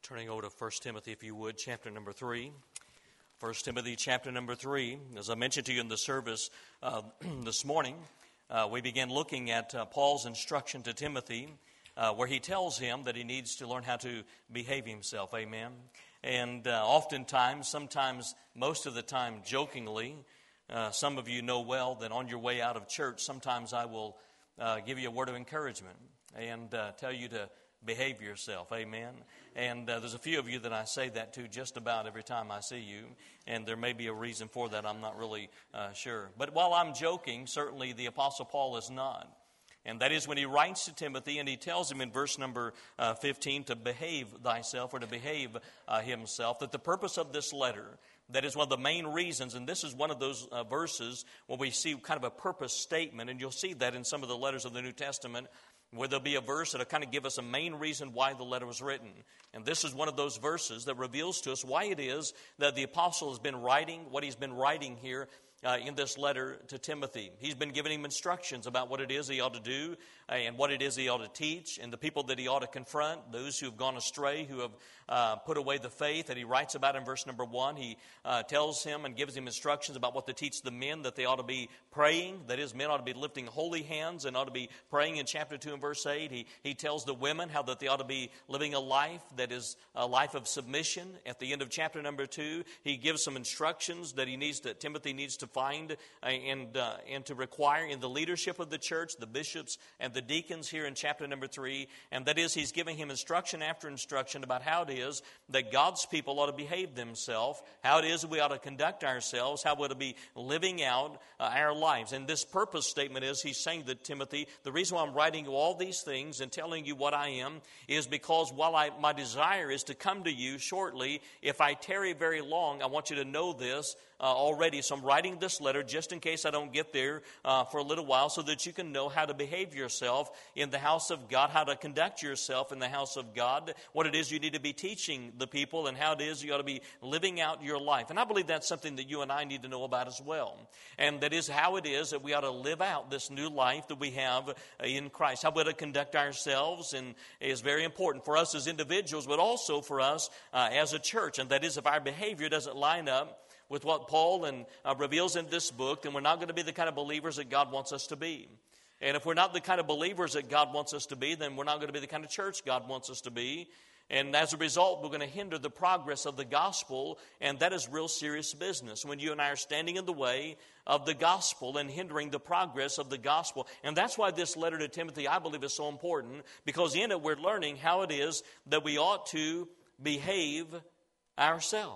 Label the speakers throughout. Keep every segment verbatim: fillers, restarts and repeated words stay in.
Speaker 1: Turning over to First Timothy, if you would, chapter number three. First Timothy, chapter number three. As I mentioned to you in the service uh, this morning, uh, we began looking at uh, Paul's instruction to Timothy, uh, where he tells him that he needs to learn how to behave himself. Amen. And uh, oftentimes, sometimes, most of the time, jokingly, uh, some of you know well that on your way out of church, sometimes I will uh, give you a word of encouragement and uh, tell you to behave yourself. Amen. And uh, there's a few of you that I say that to just about every time I see you. And there may be a reason for that. I'm not really uh, sure. But while I'm joking, certainly the Apostle Paul is not. And that is when he writes to Timothy and he tells him in verse number uh, fifteen to behave thyself or to behave uh, himself. That the purpose of this letter, that is one of the main reasons, and this is one of those uh, verses where we see kind of a purpose statement. And you'll see that in some of the letters of the New Testament, where there'll be a verse that'll kind of give us a main reason why the letter was written. And this is one of those verses that reveals to us why it is that the apostle has been writing what he's been writing here uh, in this letter to Timothy. He's been giving him instructions about what it is he ought to do uh, and what it is he ought to teach, and the people that he ought to confront, those who have gone astray, who have uh, put away the faith that he writes about in verse number one. He uh, tells him and gives him instructions about what to teach the men, that they ought to be praying, that is, men ought to be lifting holy hands and ought to be praying in chapter two and verse eight. He, he tells the women how that they ought to be living a life that is a life of submission. At the end of chapter number two, he gives some instructions that he needs to, Timothy needs to find and, uh, and to require in the leadership of the church, the bishops and the deacons here in chapter number three. And that is, he's giving him instruction after instruction about how it is that God's people ought to behave themselves, how it is we ought to conduct ourselves, how we ought to be living out uh, our lives. And this purpose statement is, he's saying to Timothy, the reason why I'm writing you all these things and telling you what I am is because while I, my desire is to come to you shortly, if I tarry very long, I want you to know this uh, already. So I'm writing this letter just in case I don't get there uh, for a little while, so that you can know how to behave yourself in the house of God, how to conduct yourself in the house of God, what it is you need to be teaching the people, and how it is you ought to be living out your life. And I believe that's something that you and I need to know about as well. And that is how it is that we ought to live out this new life that we have in Christ. How we ought to conduct ourselves, and is very important for us as individuals, but also for us uh, as a church. And that is, if our behavior doesn't line up with what Paul and, uh, reveals in this book, then we're not going to be the kind of believers that God wants us to be. And if we're not the kind of believers that God wants us to be, then we're not going to be the kind of church God wants us to be. And as a result, we're going to hinder the progress of the gospel, and that is real serious business when you and I are standing in the way of the gospel and hindering the progress of the gospel. And that's why this letter to Timothy, I believe, is so important, because in it we're learning how it is that we ought to behave ourselves.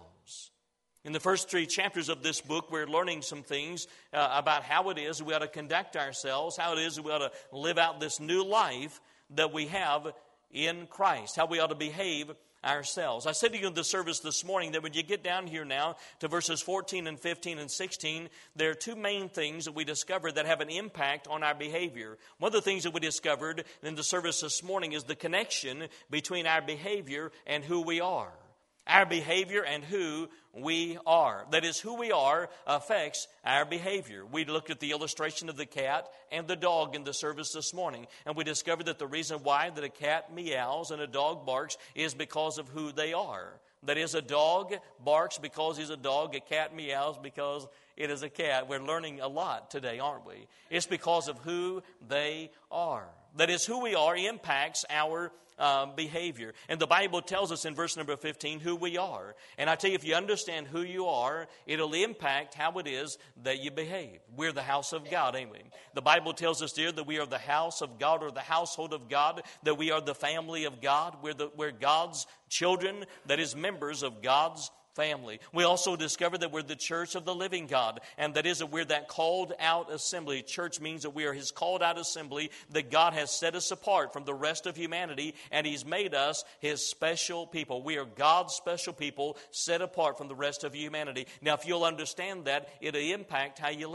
Speaker 1: In the first three chapters of this book, we're learning some things uh, about how it is we ought to conduct ourselves, how it is we ought to live out this new life that we have in Christ, how we ought to behave ourselves. I said to you in the service this morning that when you get down here now to verses fourteen and fifteen and sixteen, there are two main things that we discovered that have an impact on our behavior. One of the things that we discovered in the service this morning is the connection between our behavior and who we are. Our behavior and who we are. That is, who we are affects our behavior. We looked at the illustration of the cat and the dog in the service this morning, and we discovered that the reason why that a cat meows and a dog barks is because of who they are. That is, a dog barks because he's a dog, a cat meows because it is a cat. We're learning a lot today, aren't we? It's because of who they are. That is, who we are impacts our Uh, behavior. And the Bible tells us in verse number fifteen who we are. And I tell you, if you understand who you are, it'll impact how it is that you behave. We're the house of God, ain't we? The Bible tells us there that we are the house of God, or the household of God, that we are the family of God. We're, the, we're God's children, that is, members of God's family. We also discover that we're the church of the living God, and that is that we're that called out assembly. Church means that we are His called out assembly, that God has set us apart from the rest of humanity, and He's made us His special people. We are God's special people, set apart from the rest of humanity. Now, if you'll understand that, it'll impact how you live.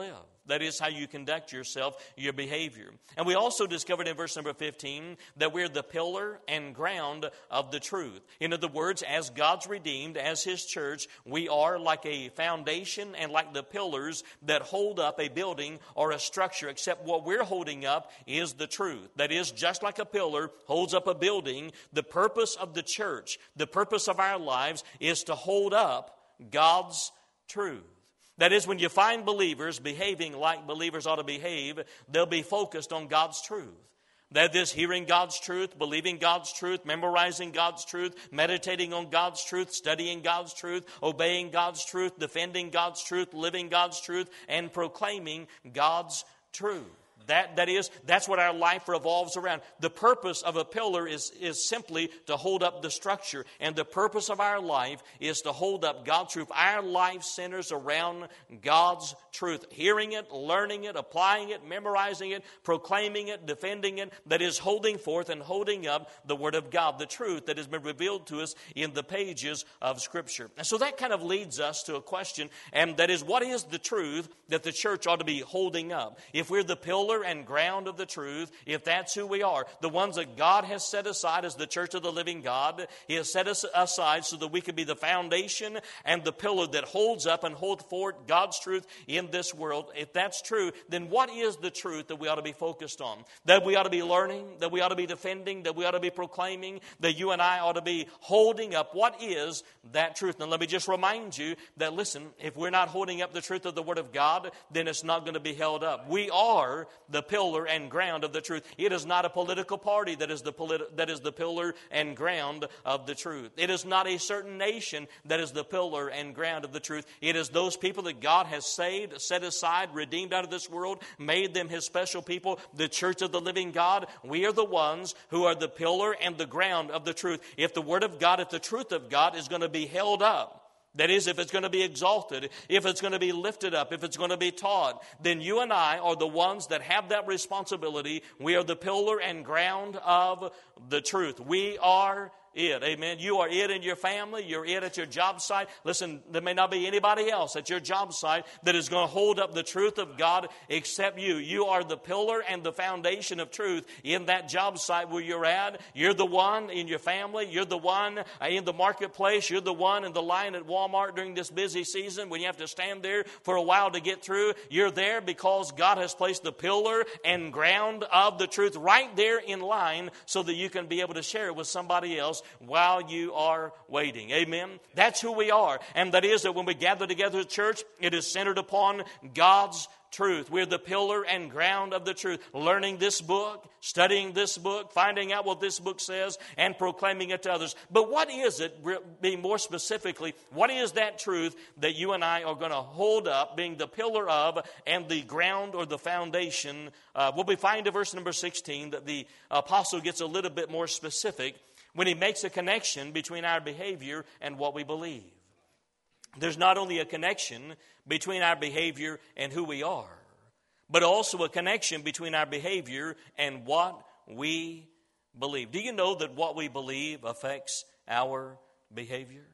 Speaker 1: That is how you conduct yourself, your behavior. And we also discovered in verse number fifteen that we're the pillar and ground of the truth. In other words, as God's redeemed, as His church, we are like a foundation and like the pillars that hold up a building or a structure, except what we're holding up is the truth. That is, just like a pillar holds up a building, the purpose of the church, the purpose of our lives is to hold up God's truth. That is, when you find believers behaving like believers ought to behave, they'll be focused on God's truth. That is, hearing God's truth, believing God's truth, memorizing God's truth, meditating on God's truth, studying God's truth, obeying God's truth, defending God's truth, living God's truth, and proclaiming God's truth. That, that is, that's what our life revolves around. The purpose of a pillar is, is simply to hold up the structure. And the purpose of our life is to hold up God's truth. Our life centers around God's truth. Hearing it, learning it, applying it, memorizing it, proclaiming it, defending it. That is, holding forth and holding up the Word of God, the truth that has been revealed to us in the pages of Scripture. And so that kind of leads us to a question, and that is, what is the truth that the church ought to be holding up? If we're the pillar and ground of the truth, if that's who we are, the ones that God has set aside as the church of the living God, He has set us aside so that we can be the foundation and the pillar that holds up and holds forth God's truth in this world. If that's true, then what is the truth that we ought to be focused on? That we ought to be learning, that we ought to be defending, that we ought to be proclaiming, that you and I ought to be holding up. What is that truth? Now let me just remind you that, listen, if we're not holding up the truth of the Word of God, then it's not going to be held up. We are the pillar and ground of the truth. It is not a political party that is the politi- that is the pillar and ground of the truth. It is not a certain nation that is the pillar and ground of the truth. It is those people that God has saved, set aside, redeemed out of this world, made them His special people, the church of the living God. We are the ones who are the pillar and the ground of the truth. If the Word of God, if the truth of God is going to be held up, that is, if it's going to be exalted, if it's going to be lifted up, if it's going to be taught, then you and I are the ones that have that responsibility. We are the pillar and ground of the truth. We are it. Amen. You are it in your family. You're it at your job site. Listen, there may not be anybody else at your job site that is going to hold up the truth of God except you. You are the pillar and the foundation of truth in that job site where you're at. You're the one in your family. You're the one in the marketplace. You're the one in the line at Walmart during this busy season when you have to stand there for a while to get through. You're there because God has placed the pillar and ground of the truth right there in line so that you can be able to share it with somebody else while you are waiting. Amen. That's who we are. And that is that when we gather together as a church, it is centered upon God's truth. We're the pillar and ground of the truth. Learning this book, studying this book, finding out what this book says, and proclaiming it to others. But what is it, being more specifically, what is that truth that you and I are going to hold up, being the pillar of and the ground or the foundation? Uh, well, we find in verse number sixteen that the apostle gets a little bit more specific when he makes a connection between our behavior and what we believe. There's not only a connection between our behavior and who we are, but also a connection between our behavior and what we believe. Do you know that what we believe affects our behavior?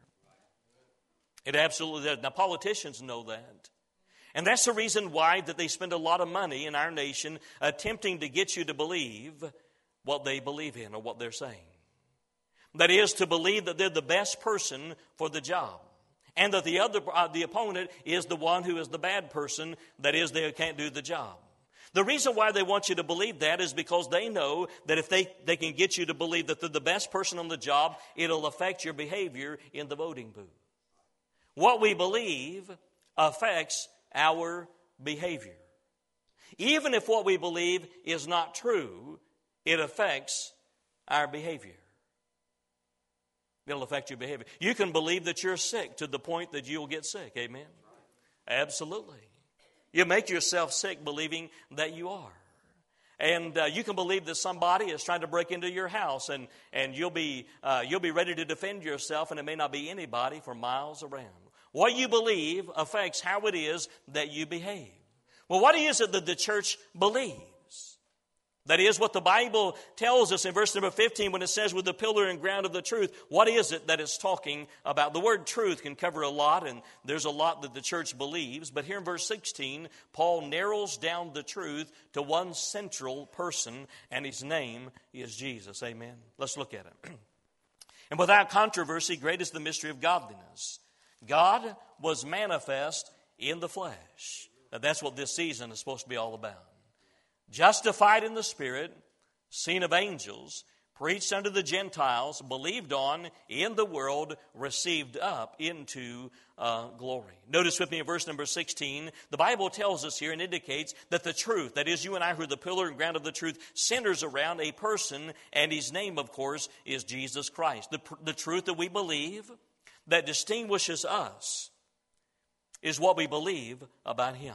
Speaker 1: It absolutely does. Now, politicians know that. And that's the reason why that they spend a lot of money in our nation attempting to get you to believe what they believe in or what they're saying. That is, to believe that they're the best person for the job. And that the other, uh, the opponent is the one who is the bad person. That is, they can't do the job. The reason why they want you to believe that is because they know that if they, they can get you to believe that they're the best person on the job, it'll affect your behavior in the voting booth. What we believe affects our behavior. Even if what we believe is not true, it affects our behavior. It'll affect your behavior. You can believe that you're sick to the point that you'll get sick. Amen? Absolutely. You make yourself sick believing that you are. And uh, you can believe that somebody is trying to break into your house, and, and you'll be uh, you'll be ready to defend yourself, and it may not be anybody for miles around. What you believe affects how it is that you behave. Well, what is it that the church believes? That is what the Bible tells us in verse number fifteen when it says, with the pillar and ground of the truth. What is it that it's talking about? The word truth can cover a lot, and there's a lot that the church believes. But here in verse sixteen, Paul narrows down the truth to one central person, and his name is Jesus. Amen. Let's look at it. And without controversy, great is the mystery of godliness. God was manifest in the flesh. Now, that's what this season is supposed to be all about. Justified in the Spirit, seen of angels, preached unto the Gentiles, believed on in the world, received up into uh, glory. Notice with me in verse number sixteen, the Bible tells us here and indicates that the truth, that is you and I who are the pillar and ground of the truth, centers around a person, and his name, of course, is Jesus Christ. The, the truth that we believe that distinguishes us is what we believe about Him.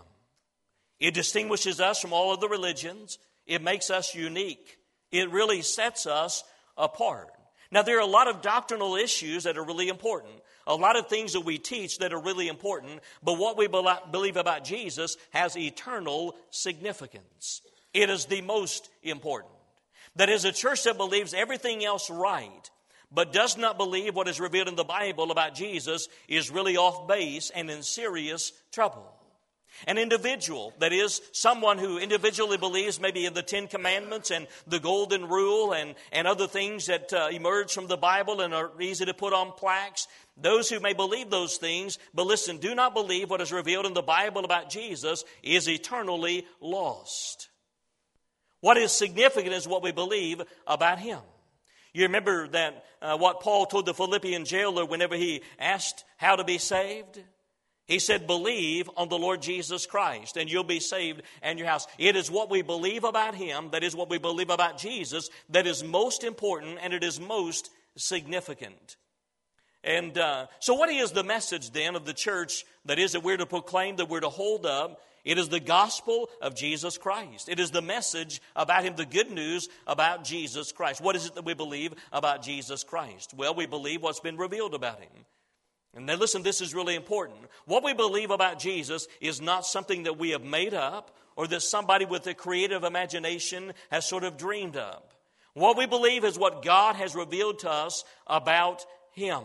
Speaker 1: It distinguishes us from all other religions. It makes us unique. It really sets us apart. Now, there are a lot of doctrinal issues that are really important. A lot of things that we teach that are really important. But what we believe about Jesus has eternal significance. It is the most important. That is, a church that believes everything else right, but does not believe what is revealed in the Bible about Jesus, is really off base and in serious trouble. An individual, that is, someone who individually believes maybe in the Ten Commandments and the Golden Rule and, and other things that uh, emerge from the Bible and are easy to put on plaques. Those who may believe those things, but listen, do not believe what is revealed in the Bible about Jesus, is eternally lost. What is significant is what we believe about Him. You remember that uh, what Paul told the Philippian jailer whenever he asked how to be saved? He said, believe on the Lord Jesus Christ, and you'll be saved and your house. It is what we believe about Him, that is what we believe about Jesus, that is most important and it is most significant. And uh, so what is the message then of the church that is that we're to proclaim, that we're to hold up? It is the gospel of Jesus Christ. It is the message about Him, the good news about Jesus Christ. What is it that we believe about Jesus Christ? Well, we believe what's been revealed about Him. And then listen, this is really important. What we believe about Jesus is not something that we have made up or that somebody with a creative imagination has sort of dreamed up. What we believe is what God has revealed to us about Him.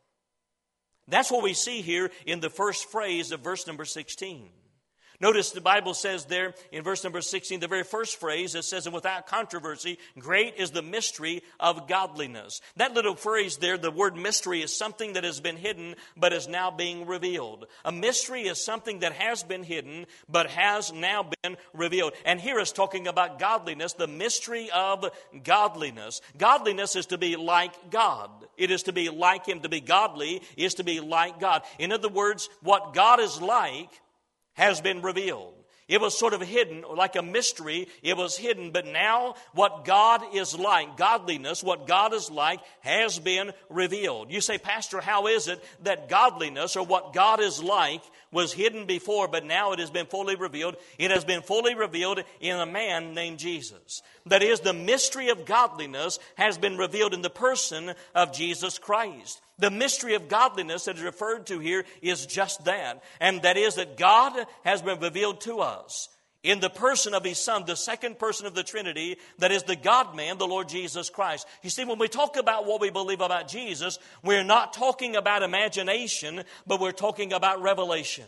Speaker 1: That's what we see here in the first phrase of verse number sixteen. Notice the Bible says there in verse number sixteen, the very first phrase, it says, and without controversy, great is the mystery of godliness. That little phrase there, the word mystery, is something that has been hidden but is now being revealed. A mystery is something that has been hidden but has now been revealed. And here is talking about godliness, the mystery of godliness. Godliness is to be like God. It is to be like Him. To be godly is to be like God. In other words, what God is like has been revealed. It was sort of hidden, like a mystery. It was hidden, but now what God is like, godliness, what God is like, has been revealed. You say, Pastor, how is it that godliness, or what God is like, was hidden before, but now it has been fully revealed? It has been fully revealed in a man named Jesus. That is, the mystery of godliness has been revealed in the person of Jesus Christ. The mystery of godliness that is referred to here is just that. And that is that God has been revealed to us in the person of His Son, the second person of the Trinity, that is the God-man, the Lord Jesus Christ. You see, when we talk about what we believe about Jesus, we're not talking about imagination, but we're talking about revelation.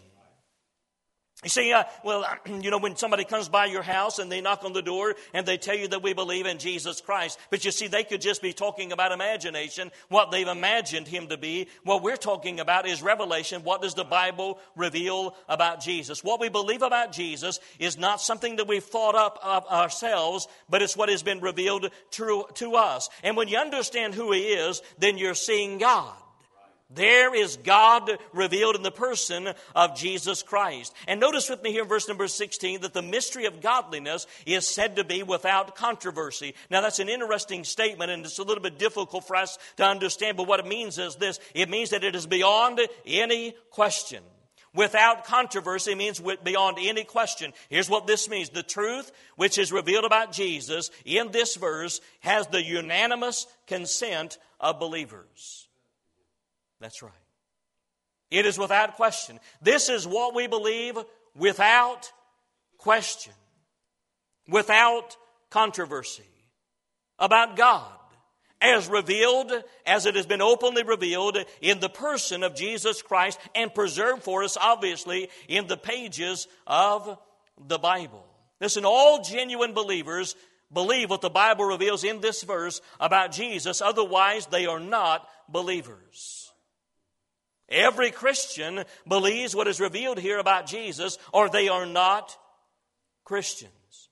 Speaker 1: You see, uh, well, you know, when somebody comes by your house and they knock on the door and they tell you that we believe in Jesus Christ, but you see, they could just be talking about imagination, what they've imagined Him to be. What we're talking about is revelation. What does the Bible reveal about Jesus? What we believe about Jesus is not something that we've thought up of ourselves, but it's what has been revealed to, to us. And when you understand who He is, then you're seeing God. There is God revealed in the person of Jesus Christ. And notice with me here in verse number sixteen that the mystery of godliness is said to be without controversy. Now that's an interesting statement, and it's a little bit difficult for us to understand, but what it means is this. It means that it is beyond any question. Without controversy means beyond any question. Here's what this means. The truth which is revealed about Jesus in this verse has the unanimous consent of believers. That's right. It is without question. This is what we believe without question. Without controversy about God as revealed, as it has been openly revealed in the person of Jesus Christ and preserved for us, obviously, in the pages of the Bible. Listen, all genuine believers believe what the Bible reveals in this verse about Jesus. Otherwise, they are not believers. Every Christian believes what is revealed here about Jesus, or they are not Christians.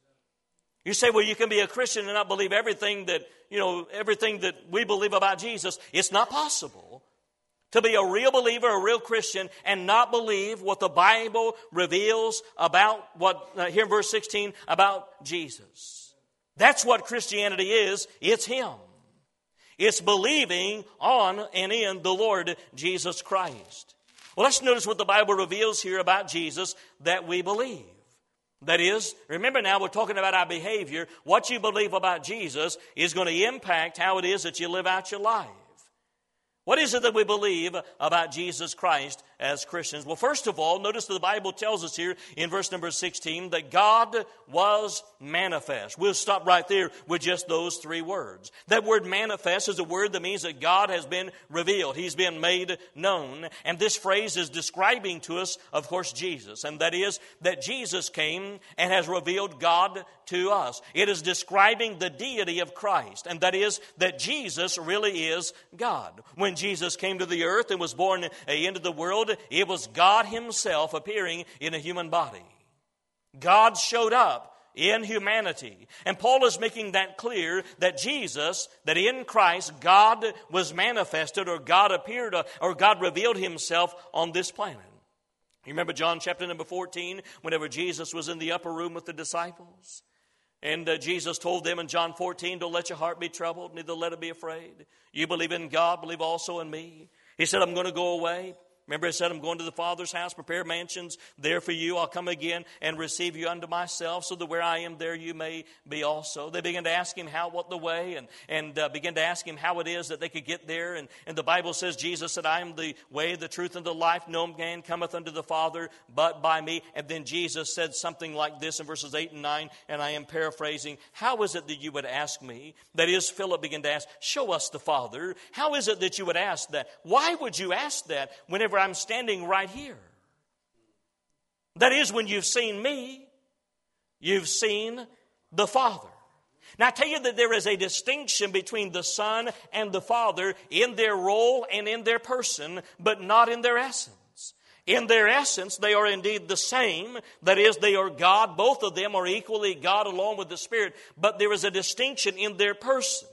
Speaker 1: You say, well, you can be a Christian and not believe everything that, you know, everything that we believe about Jesus. It's not possible to be a real believer, a real Christian, and not believe what the Bible reveals about what, uh, here in verse sixteen, about Jesus. That's what Christianity is. It's Him. It's believing on and in the Lord Jesus Christ. Well, let's notice what the Bible reveals here about Jesus that we believe. That is, remember now, we're talking about our behavior. What you believe about Jesus is going to impact how it is that you live out your life. What is it that we believe about Jesus Christ as Christians? Well, first of all, notice that the Bible tells us here in verse number sixteen that God was manifest. We'll stop right there with just those three words. That word manifest is a word that means that God has been revealed. He's been made known. And this phrase is describing to us, of course, Jesus. And that is that Jesus came and has revealed God to us. It is describing the deity of Christ. And that is that Jesus really is God. When Jesus came to the earth and was born into the world, it was God Himself appearing in a human body. God showed up in humanity. And Paul is making that clear that Jesus, that in Christ, God was manifested, or God appeared, or God revealed Himself on this planet. You remember John chapter number fourteen, whenever Jesus was in the upper room with the disciples? And uh, Jesus told them in John fourteen, don't let your heart be troubled, neither let it be afraid. You believe in God, believe also in me. He said, I'm going to go away. Remember, He said, I'm going to the Father's house, prepare mansions there for you. I'll come again and receive you unto myself, so that where I am, there you may be also. They began to ask Him how, what the way, and, and uh, began to ask Him how it is that they could get there. And, and the Bible says, Jesus said, I am the way, the truth, and the life. No man cometh unto the Father but by me. And then Jesus said something like this in verses eight and nine, and I am paraphrasing. How is it that you would ask me? That is, Philip began to ask, show us the Father. How is it that you would ask that? Why would you ask that whenever I'm standing right here? That is, when you've seen me, you've seen the Father. Now I tell you that there is a distinction between the Son and the Father in their role and in their person, but not in their essence. In their essence, they are indeed the same. That is, they are God. Both of them are equally God along with the Spirit. But there is a distinction in their person.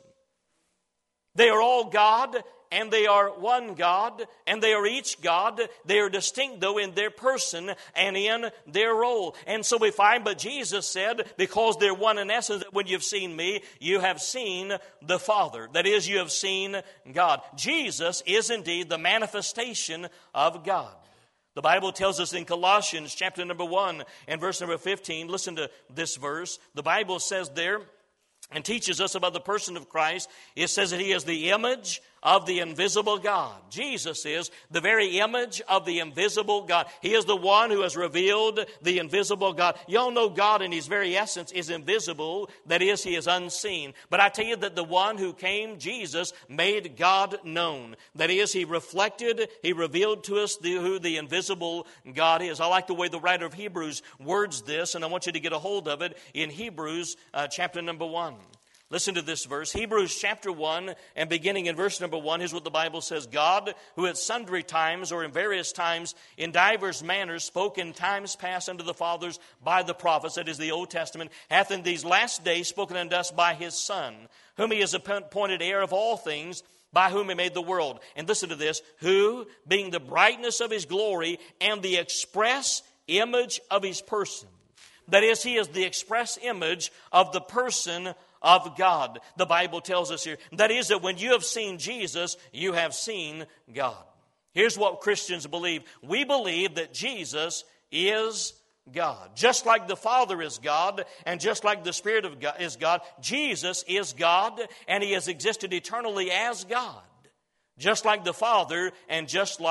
Speaker 1: They are all God, and they are one God, and they are each God. They are distinct, though, in their person and in their role. And so we find, but Jesus said, because they're one in essence, that when you've seen me, you have seen the Father. That is, you have seen God. Jesus is indeed the manifestation of God. The Bible tells us in Colossians chapter number one and verse number fifteen, listen to this verse. The Bible says there, and teaches us about the person of Christ. It says that He is the image of the invisible God. Jesus is the very image of the invisible God. He is the one who has revealed the invisible God. Y'all know God in His very essence is invisible. That is, He is unseen. But I tell you that the one who came, Jesus, made God known. That is, He reflected, He revealed to us the, who the invisible God is. I like the way the writer of Hebrews words this, and I want you to get a hold of it in Hebrews uh, chapter number one. Listen to this verse, Hebrews chapter one, and beginning in verse number one, here's what the Bible says. God, who at sundry times or in various times, in divers manners, spoke in times past unto the fathers by the prophets, that is the Old Testament, hath in these last days spoken unto us by His Son, whom He has appointed heir of all things, by whom He made the world. And listen to this, who, being the brightness of His glory and the express image of His person. That is, He is the express image of the person of God. The Bible tells us here. That is, that when you have seen Jesus, you have seen God. Here's what Christians believe. We believe that Jesus is God. Just like the Father is God, and just like the Spirit of God is God, Jesus is God, and He has existed eternally as God. Just like the Father, and just like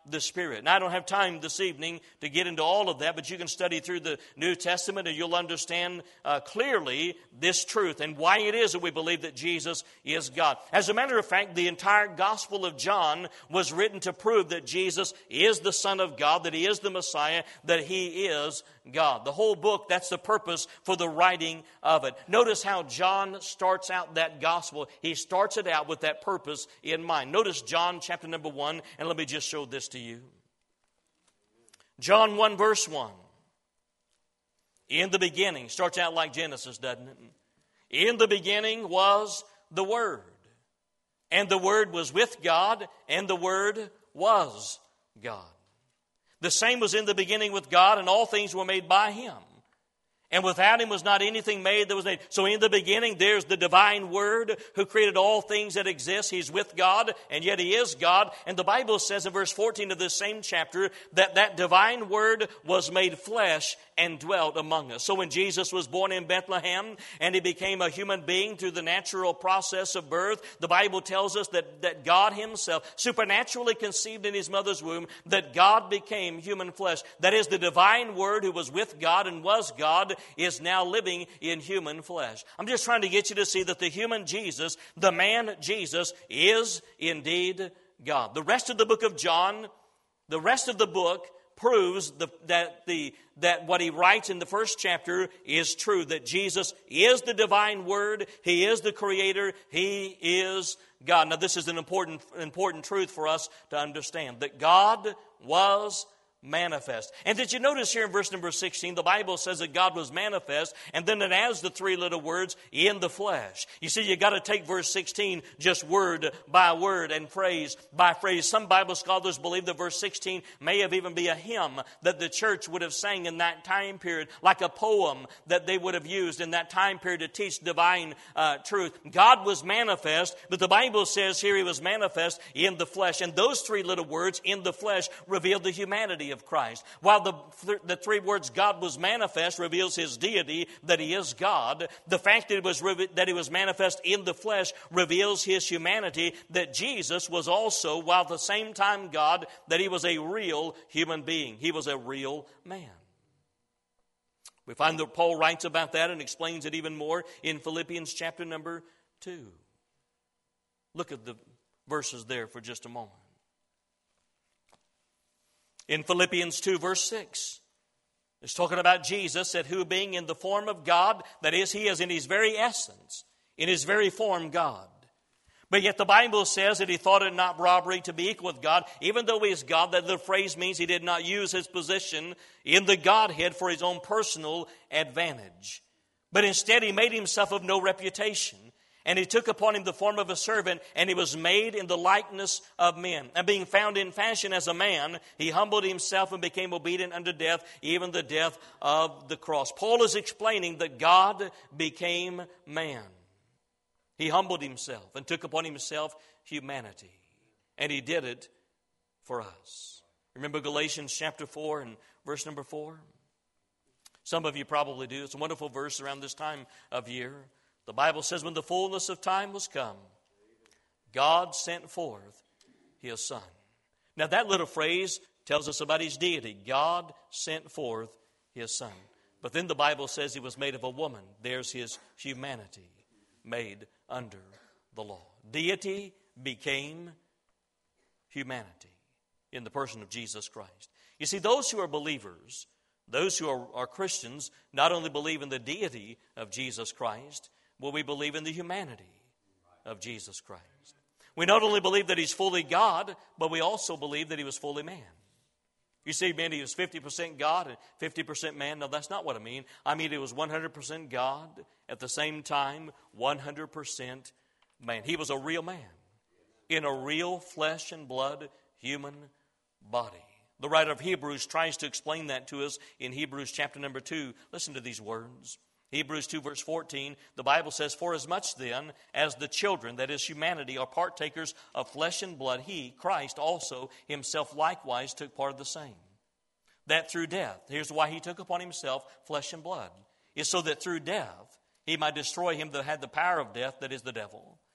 Speaker 1: the Spirit. And I don't have time this evening to get into all of that, but you can study through the New Testament and you'll understand uh, clearly this truth and why it is that we believe that Jesus is God. As a matter of fact, the entire Gospel of John was written to prove that Jesus is the Son of God, that He is the Messiah, that He is God. The whole book, that's the purpose for the writing of it. Notice how John starts out that gospel. He starts it out with that purpose in mind. Notice John chapter number one, and let me just show this to you. John one verse one. In the beginning, starts out like Genesis, doesn't it? In the beginning was the Word. And the Word was with God, and the Word was God. The same was in the beginning with God, and all things were made by Him. And without Him was not anything made that was made. So in the beginning, there's the divine Word who created all things that exist. He's with God, and yet He is God. And the Bible says in verse fourteen of this same chapter that that divine Word was made flesh and dwelt among us. So when Jesus was born in Bethlehem and He became a human being through the natural process of birth, the Bible tells us that, that God Himself, supernaturally conceived in His mother's womb, that God became human flesh. That is, the divine Word who was with God and was God is now living in human flesh. I'm just trying to get you to see that the human Jesus, the man Jesus, is indeed God. The rest of the book of John, the rest of the book proves the, that the that what he writes in the first chapter is true, that Jesus is the divine Word, He is the Creator, He is God. Now this is an important, important truth for us to understand, that God was manifest. And did you notice here in verse number sixteen, the Bible says that God was manifest, and then it adds the three little words, in the flesh. You see, you got to take verse sixteen just word by word and phrase by phrase. Some Bible scholars believe that verse sixteen may have even been a hymn that the church would have sang in that time period, like a poem that they would have used in that time period to teach divine uh, truth. God was manifest, but the Bible says here He was manifest in the flesh. And those three little words, in the flesh, reveal the humanity of Christ. While the, th- the three words God was manifest reveals His deity, that He is God, the fact that, it was re- that He was manifest in the flesh reveals His humanity, that Jesus was also, while at the same time God, that He was a real human being. He was a real man. We find that Paul writes about that and explains it even more in Philippians chapter number two. Look at the verses there for just a moment. In Philippians two, verse six, it's talking about Jesus, that who being in the form of God, that is, He is in His very essence, in His very form, God. But yet the Bible says that He thought it not robbery to be equal with God, even though He is God. That the phrase means He did not use His position in the Godhead for His own personal advantage. But instead He made Himself of no reputation. And He took upon Him the form of a servant, and He was made in the likeness of men. And being found in fashion as a man, He humbled Himself and became obedient unto death, even the death of the cross. Paul is explaining that God became man. He humbled Himself and took upon Himself humanity. And He did it for us. Remember Galatians chapter four and verse number four? Some of you probably do. It's a wonderful verse around this time of year. The Bible says, when the fullness of time was come, God sent forth His Son. Now that little phrase tells us about His deity. God sent forth His Son. But then the Bible says He was made of a woman. There's His humanity made under the law. Deity became humanity in the person of Jesus Christ. You see, those who are believers, those who are, are Christians, not only believe in the deity of Jesus Christ, well, we believe in the humanity of Jesus Christ. We not only believe that He's fully God, but we also believe that He was fully man. You say, man, He was fifty percent God and fifty percent man. No, that's not what I mean. I mean, He was one hundred percent God, at the same time, one hundred percent man. He was a real man in a real flesh and blood human body. The writer of Hebrews tries to explain that to us in Hebrews chapter number two. Listen to these words. Hebrews two verse fourteen, the Bible says, for as much then as the children, that is humanity, are partakers of flesh and blood, He, Christ, also Himself likewise took part of the same. That through death, here's why He took upon Himself flesh and blood, is so that through death He might destroy him that had the power of death, that is the devil,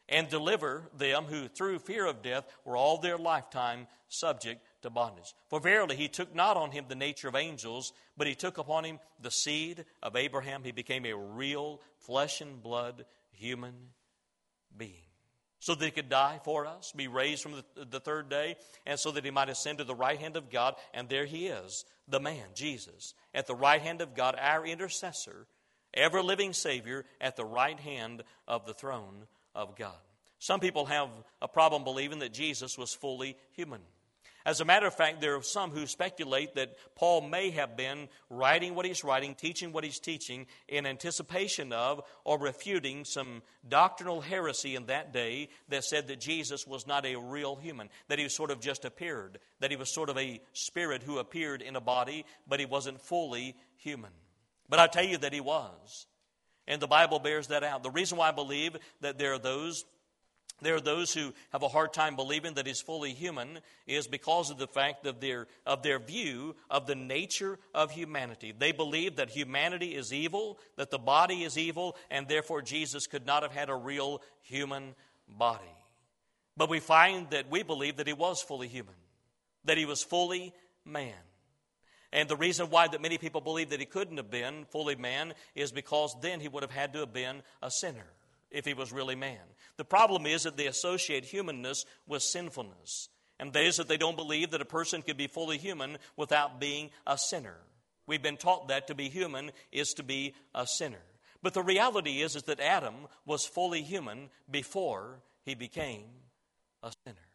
Speaker 1: and deliver them who through fear of death were all their lifetime subject to bondage. For verily he took not on him the nature of angels, but he took upon him the seed of Abraham. He became a real flesh and blood human being, so that he could die for us, be raised from the, the third day, and so that he might ascend to the right hand of God. And there he is, the man, Jesus, at the right hand of God, our intercessor, ever-living Savior, at the right hand of the throne of God. Some people have a problem believing that Jesus was fully human. As a matter of fact, there are some who speculate that Paul may have been writing what he's writing, teaching what he's teaching, in anticipation of or refuting some doctrinal heresy in that day that said that Jesus was not a real human, that he sort of just appeared, that he was sort of a spirit who appeared in a body, but he wasn't fully human. But I tell you that he was. And the Bible bears that out. The reason why I believe that there are those There are those who have a hard time believing that he's fully human is because of the fact of their, of their view of the nature of humanity. They believe that humanity is evil, that the body is evil, and therefore Jesus could not have had a real human body. But we find that we believe that he was fully human, that he was fully man. And the reason why that many people believe that he couldn't have been fully man is because then he would have had to have been a sinner if he was really man. The problem is that they associate humanness with sinfulness. And that is that they don't believe that a person could be fully human without being a sinner. We've been taught that to be human is to be a sinner. But the reality is, is that Adam was fully human before he became a sinner.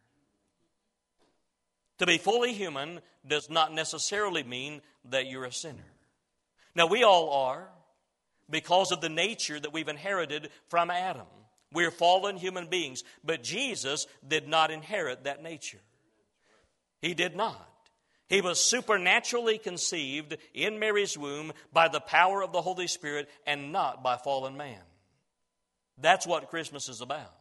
Speaker 1: To be fully human does not necessarily mean that you're a sinner. Now, we all are, because of the nature that we've inherited from Adam. We're fallen human beings, but Jesus did not inherit that nature. He did not. He was supernaturally conceived in Mary's womb by the power of the Holy Spirit and not by fallen man. That's what Christmas is about.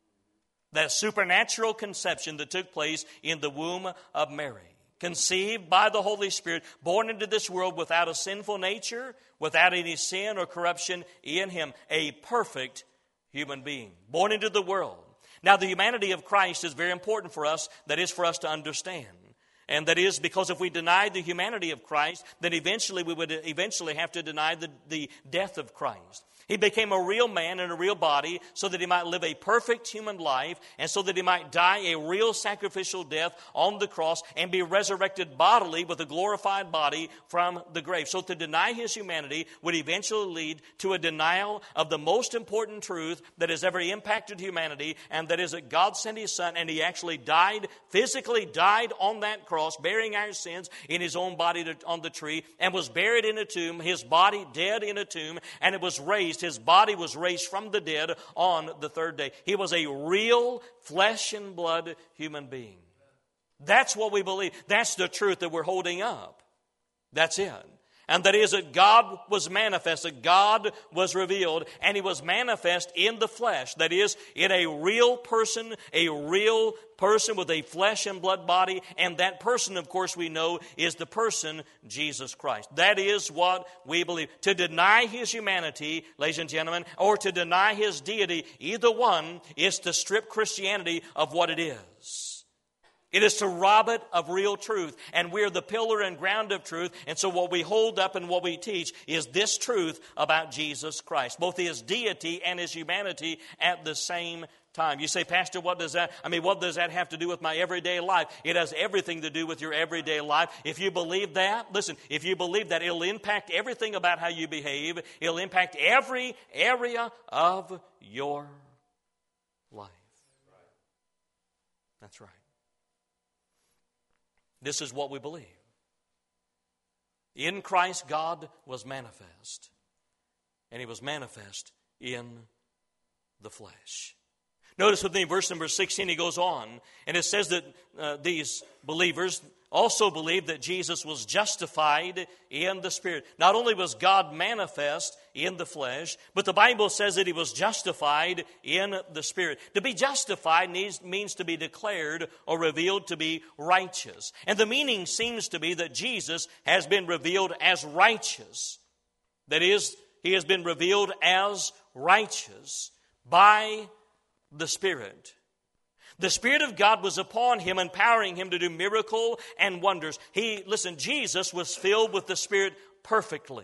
Speaker 1: That supernatural conception that took place in the womb of Mary. Conceived by the Holy Spirit, born into this world without a sinful nature, without any sin or corruption in him, a perfect human being, born into the world. Now, the humanity of Christ is very important for us, that is for us to understand. And that is because if we deny the humanity of Christ, then eventually we would eventually have to deny the, the death of Christ. He became a real man in a real body so that he might live a perfect human life and so that he might die a real sacrificial death on the cross and be resurrected bodily with a glorified body from the grave. So to deny his humanity would eventually lead to a denial of the most important truth that has ever impacted humanity, and that is that God sent his Son and he actually died, physically died on that cross, bearing our sins in his own body to, on the tree, and was buried in a tomb, his body dead in a tomb, and it was raised. His body was raised from the dead on the third day. He was a real flesh and blood human being. That's what we believe. That's the truth that we're holding up. That's it. And that is that God was manifested, God was revealed, and he was manifest in the flesh. That is, in a real person, a real person with a flesh and blood body. And that person, of course, we know is the person, Jesus Christ. That is what we believe. To deny his humanity, ladies and gentlemen, or to deny his deity, either one is to strip Christianity of what it is. It is to rob it of real truth. And we're the pillar and ground of truth. And so what we hold up and what we teach is this truth about Jesus Christ. Both his deity and his humanity at the same time. You say, Pastor, what does that, I mean, what does that have to do with my everyday life? It has everything to do with your everyday life. If you believe that, listen, if you believe that, it'll impact everything about how you behave. It'll impact every area of your life. That's right. This is what we believe. In Christ, God was manifest. And he was manifest in the flesh. Notice with me, verse number sixteen, he goes on. And it says that uh, these believers also believed that Jesus was justified in the Spirit. Not only was God manifest in the flesh, but the Bible says that he was justified in the Spirit. To be justified needs, means to be declared or revealed to be righteous. And the meaning seems to be that Jesus has been revealed as righteous. That is, he has been revealed as righteous by the Spirit. The Spirit of God was upon him, empowering him to do miracle and wonders. He, listen, Jesus was filled with the Spirit perfectly.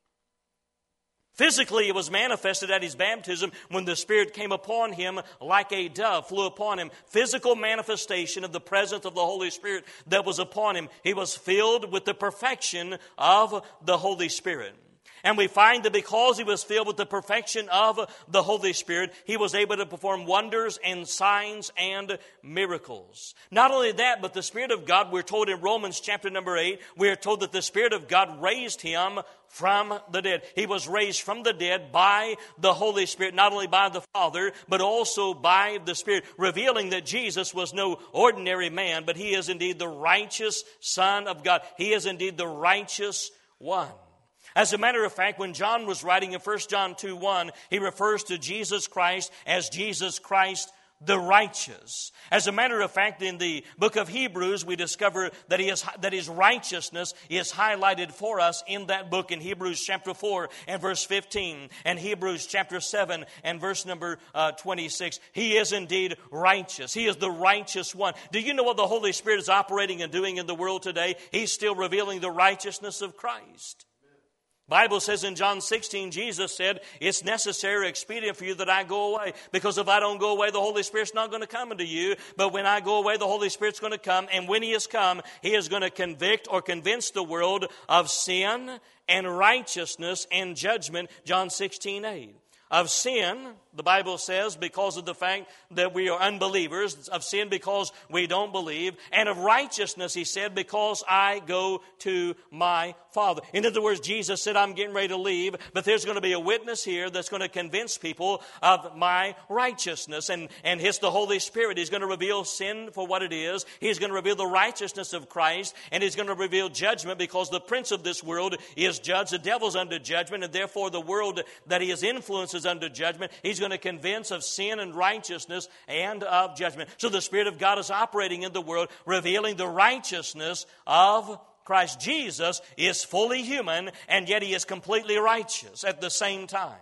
Speaker 1: Physically, it was manifested at his baptism when the Spirit came upon him like a dove, flew upon him. Physical manifestation of the presence of the Holy Spirit that was upon him. He was filled with the perfection of the Holy Spirit. And we find that because he was filled with the perfection of the Holy Spirit, he was able to perform wonders and signs and miracles. Not only that, but the Spirit of God, we're told in Romans chapter number eight, we are told that the Spirit of God raised him from the dead. He was raised from the dead by the Holy Spirit, not only by the Father, but also by the Spirit, revealing that Jesus was no ordinary man, but he is indeed the righteous Son of God. He is indeed the righteous one. As a matter of fact, when John was writing in First John two one, he refers to Jesus Christ as Jesus Christ the righteous. As a matter of fact, in the book of Hebrews, we discover that, he is, that his righteousness is highlighted for us in that book in Hebrews chapter four and verse fifteen, and Hebrews chapter seven and verse number uh, twenty-six. He is indeed righteous. He is the righteous one. Do you know what the Holy Spirit is operating and doing in the world today? He's still revealing the righteousness of Christ. The Bible says in John sixteen, Jesus said, it's necessary, expedient for you that I go away. Because if I don't go away, the Holy Spirit's not going to come into you. But when I go away, the Holy Spirit's going to come. And when He has come, He is going to convict or convince the world of sin and righteousness and judgment. John sixteen eight. Of sin, the Bible says, because of the fact that we are unbelievers. Of sin because we don't believe. And of righteousness, He said, because I go to my Father. In other words, Jesus said, I'm getting ready to leave, but there's going to be a witness here that's going to convince people of my righteousness. And, and it's the Holy Spirit. He's going to reveal sin for what it is. He's going to reveal the righteousness of Christ. And He's going to reveal judgment because the prince of this world is judged. The devil's under judgment. And therefore the world that he has influenced is under judgment. He's going to convince of sin and righteousness and of judgment. So the Spirit of God is operating in the world, revealing the righteousness of Christ. Jesus is fully human, and yet He is completely righteous at the same time.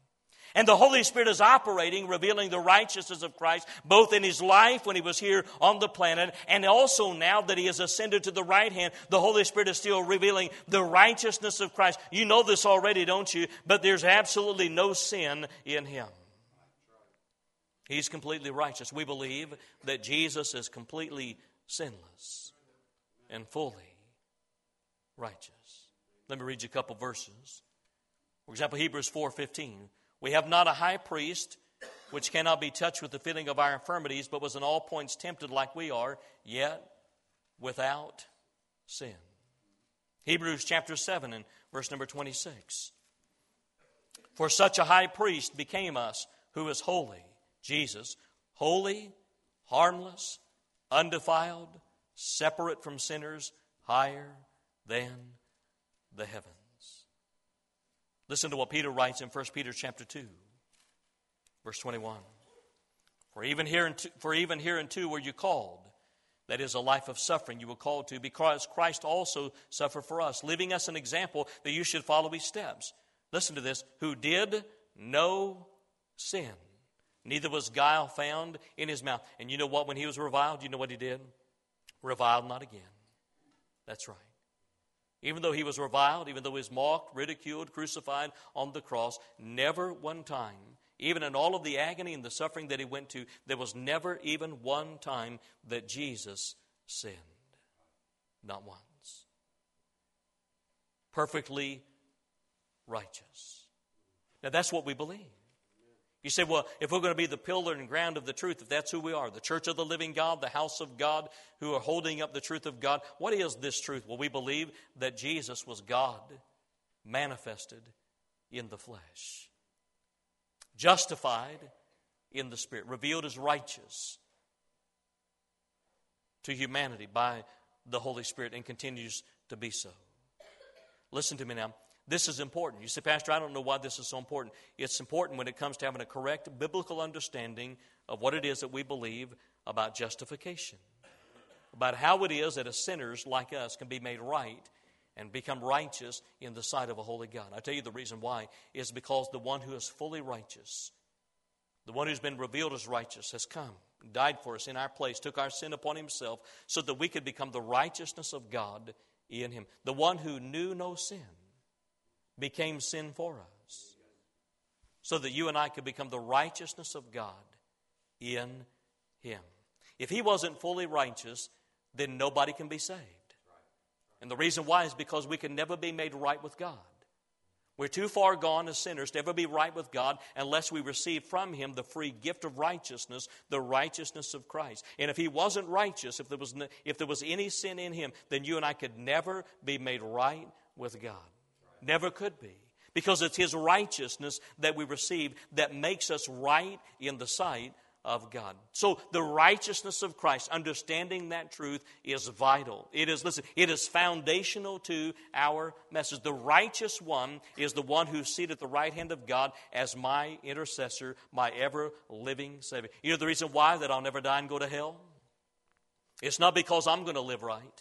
Speaker 1: And the Holy Spirit is operating, revealing the righteousness of Christ, both in His life when He was here on the planet, and also now that He has ascended to the right hand, the Holy Spirit is still revealing the righteousness of Christ. You know this already, don't you? But there's absolutely no sin in Him. He's completely righteous. We believe that Jesus is completely sinless and fully righteous. Let me read you a couple verses. For example, Hebrews four fifteen. We have not a high priest which cannot be touched with the feeling of our infirmities, but was in all points tempted like we are, yet without sin. Hebrews chapter seven and verse number twenty-six. For such a high priest became us, who is holy, Jesus, holy, harmless, undefiled, separate from sinners, higher than the heavens. Listen to what Peter writes in First Peter chapter two, verse twenty-one. For even hereunto, for even hereunto were you called, that is a life of suffering you were called to, because Christ also suffered for us, leaving us an example that you should follow His steps. Listen to this. Who did no sin, neither was guile found in His mouth. And you know what? When He was reviled, you know what He did? Reviled not again. That's right. Even though He was reviled, even though He was mocked, ridiculed, crucified on the cross, never one time, even in all of the agony and the suffering that He went to, there was never even one time that Jesus sinned. Not once. Perfectly righteous. Now that's what we believe. You say, well, if we're going to be the pillar and ground of the truth, if that's who we are, the church of the living God, the house of God, who are holding up the truth of God, what is this truth? Well, we believe that Jesus was God manifested in the flesh, justified in the Spirit, revealed as righteous to humanity by the Holy Spirit, and continues to be so. Listen to me now. This is important. You say, Pastor, I don't know why this is so important. It's important when it comes to having a correct biblical understanding of what it is that we believe about justification, about how it is that a sinners like us can be made right and become righteous in the sight of a holy God. I tell you the reason why is because the one who is fully righteous the one who's been revealed as righteous, has come, died for us in our place, took our sin upon himself so that we could become the righteousness of God in him. The one who knew no sin became sin for us so that you and I could become the righteousness of God in him. If he wasn't fully righteous, then nobody can be saved. And the reason why is because we can never be made right with God. We're too far gone as sinners to ever be right with God unless we receive from him the free gift of righteousness, the righteousness of Christ. And if he wasn't righteous, if there was no, if there was any sin in him, then you and I could never be made right with God. Never could be. Because it's his righteousness that we receive that makes us right in the sight of God. So the righteousness of Christ, understanding that truth, is vital. It is, listen, it is foundational to our message. The righteous one is the one who's seated at the right hand of God as my intercessor, my ever-living Savior. You know the reason why that I'll never die and go to hell? It's not because I'm going to live right.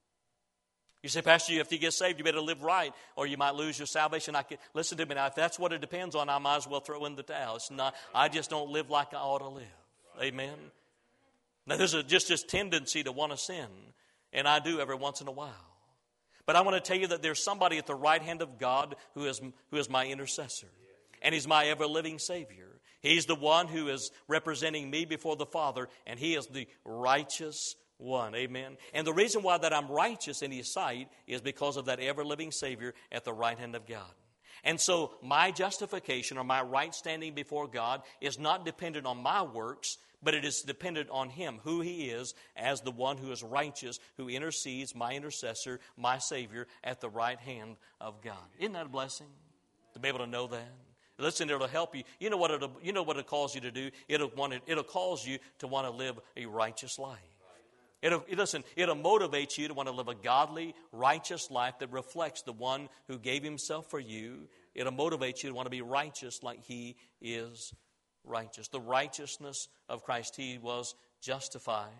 Speaker 1: You say, Pastor, if you get saved, you better live right, or you might lose your salvation. I can, listen to me now. If that's what it depends on, I might as well throw in the towel. It's not. I just don't live like I ought to live. Amen. Now, there's a, just this tendency to want to sin, and I do every once in a while. But I want to tell you that there's somebody at the right hand of God who is who is my intercessor, and he's my ever-living Savior. He's the one who is representing me before the Father, and he is the righteous one. Amen. And the reason why that I'm righteous in his sight is because of that ever-living Savior at the right hand of God. And so my justification or my right standing before God is not dependent on my works, but it is dependent on him, who he is as the one who is righteous, who intercedes, my intercessor, my Savior at the right hand of God. Isn't that a blessing to be able to know that? Listen, it'll help you. You know what it'll, you know what it'll cause you to do? It'll, want it, it'll cause you to want to live a righteous life. It'll, listen, it'll motivate you to want to live a godly, righteous life that reflects the one who gave himself for you. It'll motivate you to want to be righteous like he is righteous. The righteousness of Christ. He was justified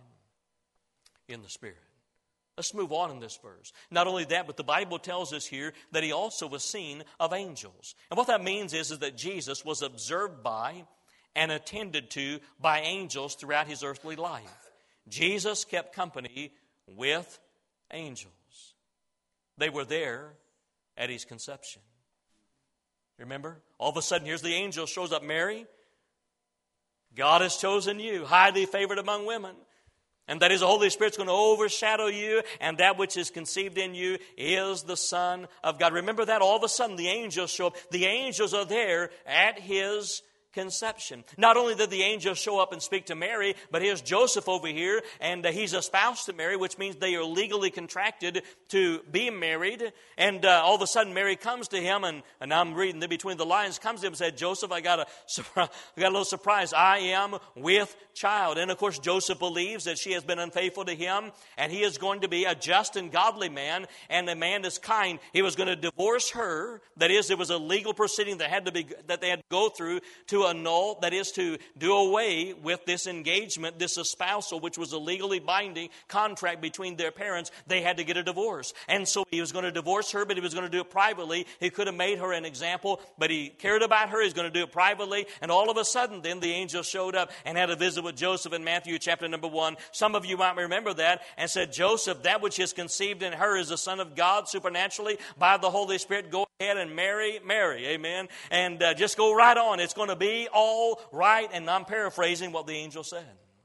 Speaker 1: in the Spirit. Let's move on in this verse. Not only that, but the Bible tells us here that he also was seen of angels. And what that means is, is that Jesus was observed by and attended to by angels throughout his earthly life. Jesus kept company with angels. They were there at his conception. Remember? All of a sudden, here's the angel shows up. Mary, God has chosen you, highly favored among women. And that is the Holy Spirit's going to overshadow you, and that which is conceived in you is the Son of God. Remember that? All of a sudden, the angels show up. The angels are there at his conception. Not only did the angels show up and speak to Mary, but here's Joseph over here, and uh, he's espoused to Mary, which means they are legally contracted to be married. And uh, all of a sudden, Mary comes to him, and, and I'm reading between the lines, comes to him and said, Joseph, I got a surprise, I got a little surprise. I am with child. And of course, Joseph believes that she has been unfaithful to him, and he is going to be a just and godly man, and a man that's kind. He was going to divorce her. That is, it was a legal proceeding that had to be that they had to go through to annul, that is to do away with this engagement, this espousal, which was a legally binding contract between their parents. They had to get a divorce. And so he was going to divorce her, but he was going to do it privately. He could have made her an example, but he cared about her. He's going to do it privately. And all of a sudden, then the angel showed up and had a visit with Joseph in Matthew chapter number one. Some of you might remember that, and said, Joseph, that which is conceived in her is the Son of God supernaturally by the Holy Spirit. Go ahead and marry Mary. Amen. And uh, just go right on. It's going to be all right. And I'm paraphrasing what the angel said.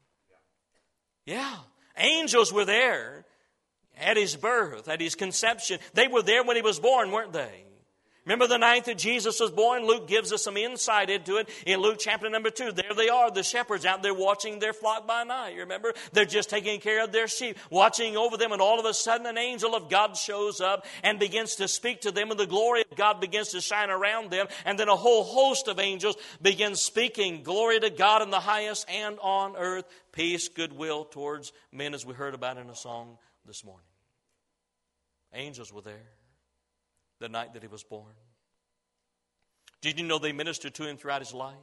Speaker 1: Yeah. Angels were there at his birth, at his conception. They were there when he was born, weren't they? Remember the night that Jesus was born? Luke gives us some insight into it in Luke chapter number two. There they are, the shepherds out there watching their flock by night. You remember? They're just taking care of their sheep, watching over them, and all of a sudden an angel of God shows up and begins to speak to them, and the glory of God begins to shine around them, and then a whole host of angels begins speaking, glory to God in the highest, and on earth, peace, goodwill towards men, as we heard about in a song this morning. Angels were there the night that he was born. Did you know they ministered to him throughout his life?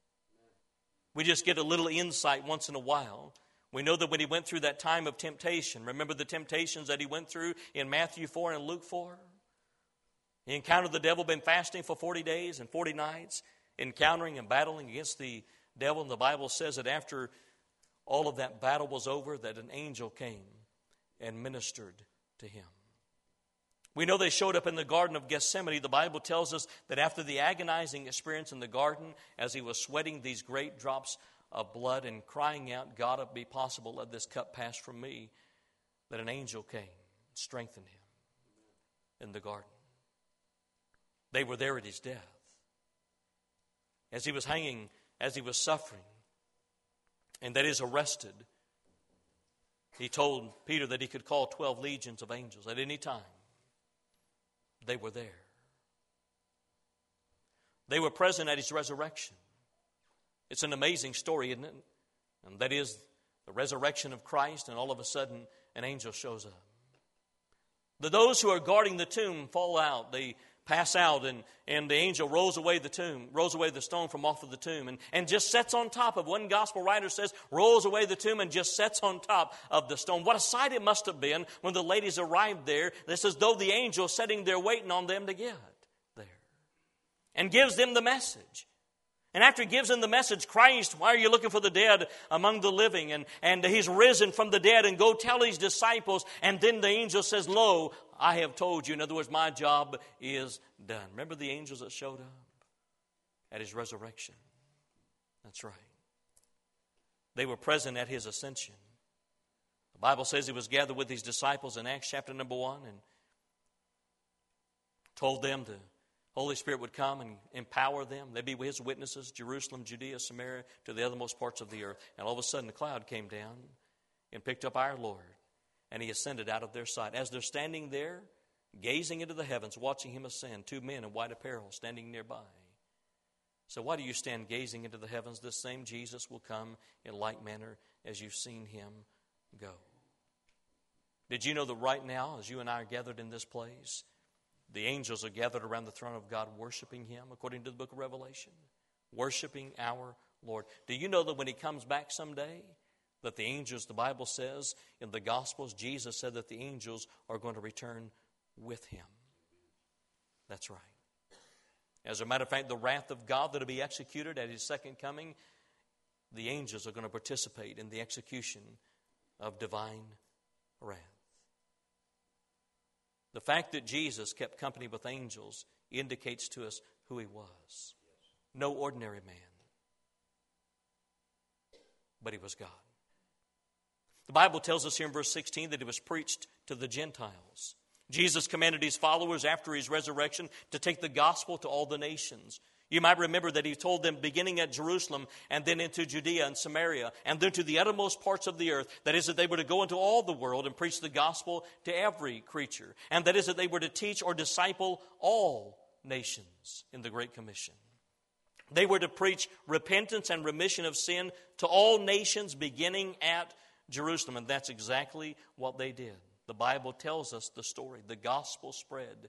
Speaker 1: We just get a little insight once in a while. We know that when he went through that time of temptation, remember the temptations that he went through in Matthew four and Luke four? He encountered the devil, been fasting for forty days and forty nights, encountering and battling against the devil. And the Bible says that after all of that battle was over, that an angel came and ministered to him. We know they showed up in the Garden of Gethsemane. The Bible tells us that after the agonizing experience in the garden, as he was sweating these great drops of blood and crying out, God, if it be possible, let this cup pass from me, that an angel came and strengthened him in the garden. They were there at his death. As he was hanging, as he was suffering, and that is arrested, he told Peter that he could call twelve legions of angels at any time. They were there. They were present at his resurrection. It's an amazing story, isn't it? And that is the resurrection of Christ, and all of a sudden an angel shows up. The those who are guarding the tomb fall out. They pass out, and, and the angel rolls away the tomb, rolls away the stone from off of the tomb, and, and just sets on top of, one gospel writer says, rolls away the tomb and just sets on top of the stone. What a sight it must have been when the ladies arrived there. It's as though the angel sitting there waiting on them to get there. And gives them the message. And after he gives them the message, Christ, why are you looking for the dead among the living? And, and he's risen from the dead, and go tell his disciples. And then the angel says, lo, I have told you. In other words, my job is done. Remember the angels that showed up at his resurrection? That's right. They were present at his ascension. The Bible says he was gathered with his disciples in Acts chapter number one and told them to Holy Spirit would come and empower them. They'd be his witnesses, Jerusalem, Judea, Samaria, to the othermost parts of the earth. And all of a sudden the cloud came down and picked up our Lord. And he ascended out of their sight. As they're standing there, gazing into the heavens, watching him ascend, two men in white apparel standing nearby. So why do you stand gazing into the heavens? This same Jesus will come in like manner as you've seen him go. Did you know that right now, as you and I are gathered in this place, the angels are gathered around the throne of God worshiping him, according to the book of Revelation, worshiping our Lord. Do you know that when he comes back someday, that the angels, the Bible says in the Gospels, Jesus said that the angels are going to return with him. That's right. As a matter of fact, the wrath of God that will be executed at his second coming, the angels are going to participate in the execution of divine wrath. The fact that Jesus kept company with angels indicates to us who he was. No ordinary man, but he was God. The Bible tells us here in verse sixteen that it was preached to the Gentiles. Jesus commanded his followers after his resurrection to take the gospel to all the nations. You might remember that he told them beginning at Jerusalem and then into Judea and Samaria and then to the uttermost parts of the earth. That is that they were to go into all the world and preach the gospel to every creature. And that is that they were to teach or disciple all nations in the Great Commission. They were to preach repentance and remission of sin to all nations beginning at Jerusalem. And that's exactly what they did. The Bible tells us the story. The gospel spread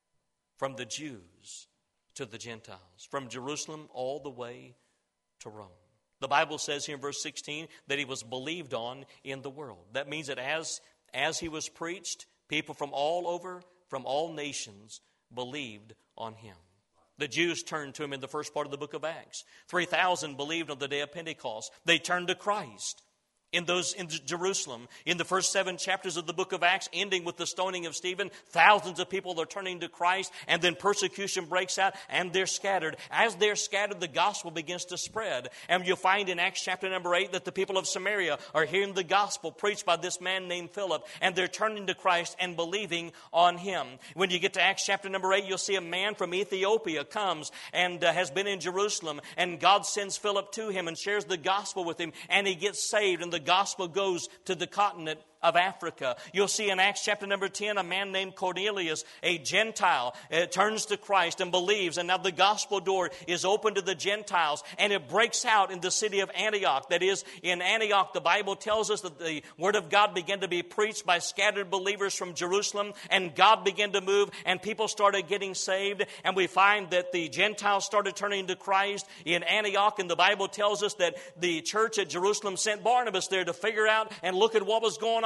Speaker 1: from the Jews to the Gentiles, from Jerusalem all the way to Rome. The Bible says here in verse sixteen that he was believed on in the world. That means that as, as he was preached, people from all over, from all nations, believed on him. The Jews turned to him in the first part of the book of Acts. three thousand believed on the day of Pentecost. They turned to Christ. In those in Jerusalem, in the first seven chapters of the book of Acts, ending with the stoning of Stephen, thousands of people are turning to Christ, and then persecution breaks out, and they're scattered. As they're scattered, the gospel begins to spread. And you'll find in Acts chapter number eight that the people of Samaria are hearing the gospel preached by this man named Philip, and they're turning to Christ and believing on him. When you get to Acts chapter number eight, you'll see a man from Ethiopia comes and uh, has been in Jerusalem, and God sends Philip to him and shares the gospel with him, and he gets saved, and the gospel goes to the continent of Africa. You'll see in Acts chapter number ten, a man named Cornelius, a Gentile, uh, turns to Christ and believes. And now the gospel door is open to the Gentiles. And it breaks out in the city of Antioch. That is, in Antioch, the Bible tells us that the word of God began to be preached by scattered believers from Jerusalem. And God began to move and people started getting saved. And we find that the Gentiles started turning to Christ in Antioch. And the Bible tells us that the church at Jerusalem sent Barnabas there to figure out and look at what was going on.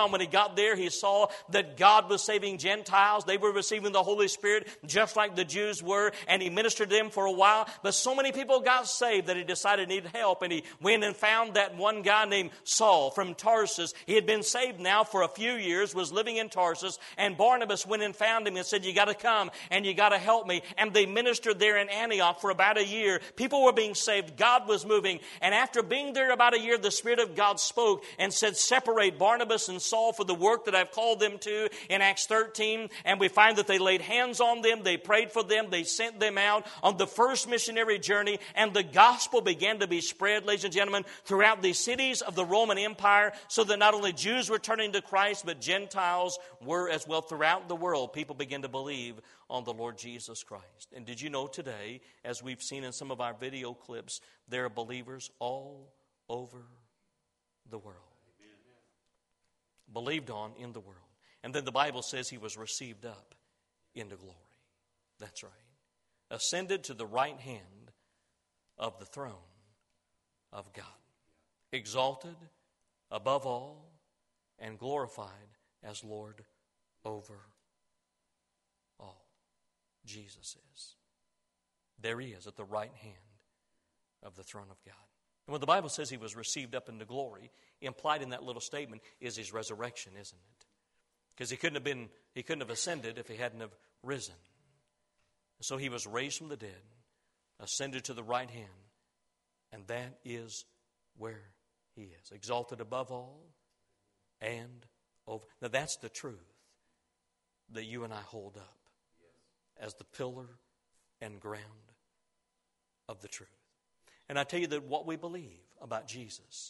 Speaker 1: while. When he got there, he saw that God was saving Gentiles. They were receiving the Holy Spirit just like the Jews were, and he ministered to them for a while. But so many people got saved that he decided he needed help, and he went and found that one guy named Saul from Tarsus. He had been saved now for a few years, was living in Tarsus, and Barnabas went and found him and said, you got to come and you got to help me. And they ministered there in Antioch for about a year. People were being saved. God was moving. And after being there about a year, the Spirit of God spoke and said, separate Barnabas and Saul for the work that I've called them to in Acts thirteen. And we find that they laid hands on them. They prayed for them. They sent them out on the first missionary journey. And the gospel began to be spread, ladies and gentlemen, throughout the cities of the Roman Empire, so that not only Jews were turning to Christ, but Gentiles were as well. Throughout the world, people began to believe on the Lord Jesus Christ. And did you know today, as we've seen in some of our video clips, there are believers all over the world. Amen. Believed on in the world. And then the Bible says he was received up into glory. That's right. Ascended to the right hand of the throne of God. Exalted above all and glorified as Lord over all. Jesus is. There he is at the right hand of the throne of God. And when the Bible says he was received up into glory, implied in that little statement is his resurrection, isn't it? Because he couldn't have been, he couldn't have ascended if he hadn't have risen. So he was raised from the dead, ascended to the right hand, and that is where he is. Exalted above all and over. Now that's the truth that you and I hold up as the pillar and ground of the truth. And I tell you that what we believe about Jesus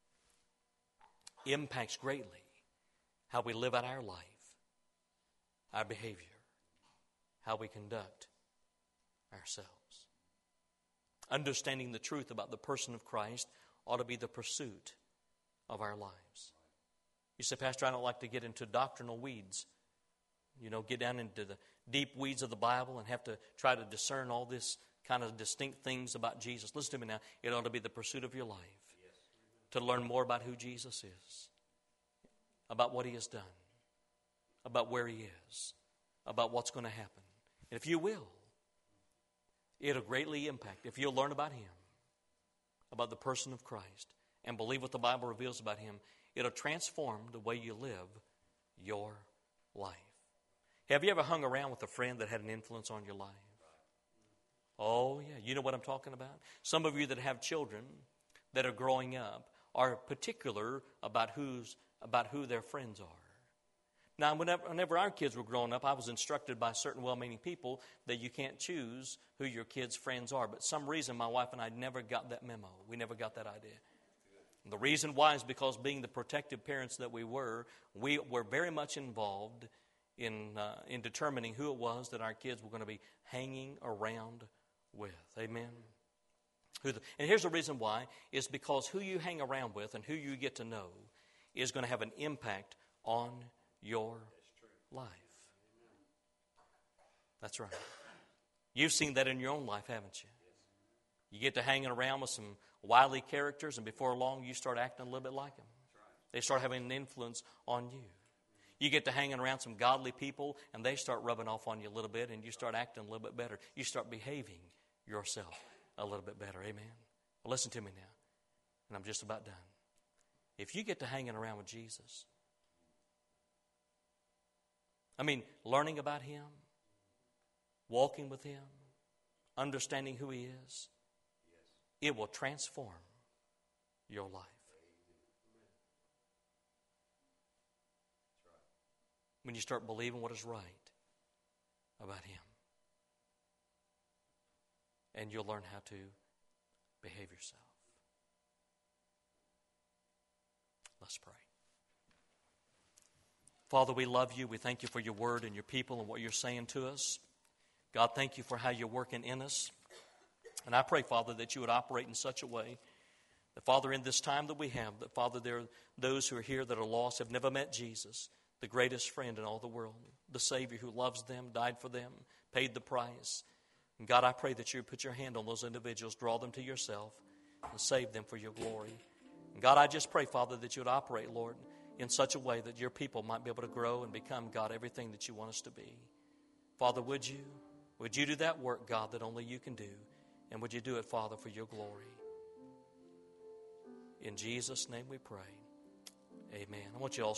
Speaker 1: impacts greatly how we live out our life, our behavior, how we conduct ourselves. Understanding the truth about the person of Christ ought to be the pursuit of our lives. You say, Pastor, I don't like to get into doctrinal weeds. You know, get down into the deep weeds of the Bible and have to try to discern all this kind of distinct things about Jesus. Listen to me now. It ought to be the pursuit of your life. Yes. To learn more about who Jesus is, about what he has done, about where he is, about what's going to happen. And if you will, it'll greatly impact. If you'll learn about him, about the person of Christ, and believe what the Bible reveals about him, it'll transform the way you live your life. Have you ever hung around with a friend that had an influence on your life? Oh, yeah. You know what I'm talking about? Some of you that have children that are growing up are particular about who's about who their friends are. Now, whenever, whenever our kids were growing up, I was instructed by certain well-meaning people that you can't choose who your kids' friends are. But some reason, my wife and I never got that memo. We never got that idea. And the reason why is because being the protective parents that we were, we were very much involved in uh, in determining who it was that our kids were going to be hanging around with. Amen? Who the, and here's the reason why. It's because who you hang around with and who you get to know is going to have an impact on your life. That's right. You've seen that in your own life, haven't you? You get to hanging around with some wily characters, and before long you start acting a little bit like them. They start having an influence on you. You get to hanging around some godly people, and they start rubbing off on you a little bit, and you start acting a little bit better. You start behaving yourself a little bit better. Amen? Well, listen to me now, and I'm just about done. If you get to hanging around with Jesus, I mean, learning about him, walking with him, understanding who he is, it will transform your life. When you start believing what is right about him. And you'll learn how to behave yourself. Let's pray. Father, we love you. We thank you for your word and your people and what you're saying to us. God, thank you for how you're working in us. And I pray, Father, that you would operate in such a way that, Father, in this time that we have, that, Father, there are those who are here that are lost, have never met Jesus, the greatest friend in all the world, the Savior who loves them, died for them, paid the price. And God, I pray that you would put your hand on those individuals, draw them to yourself, and save them for your glory. And God, I just pray, Father, that you would operate, Lord, in such a way that your people might be able to grow and become, God, everything that you want us to be. Father, would you? Would you do that work, God, that only you can do? And would you do it, Father, for your glory? In Jesus' name we pray. Amen. I want you all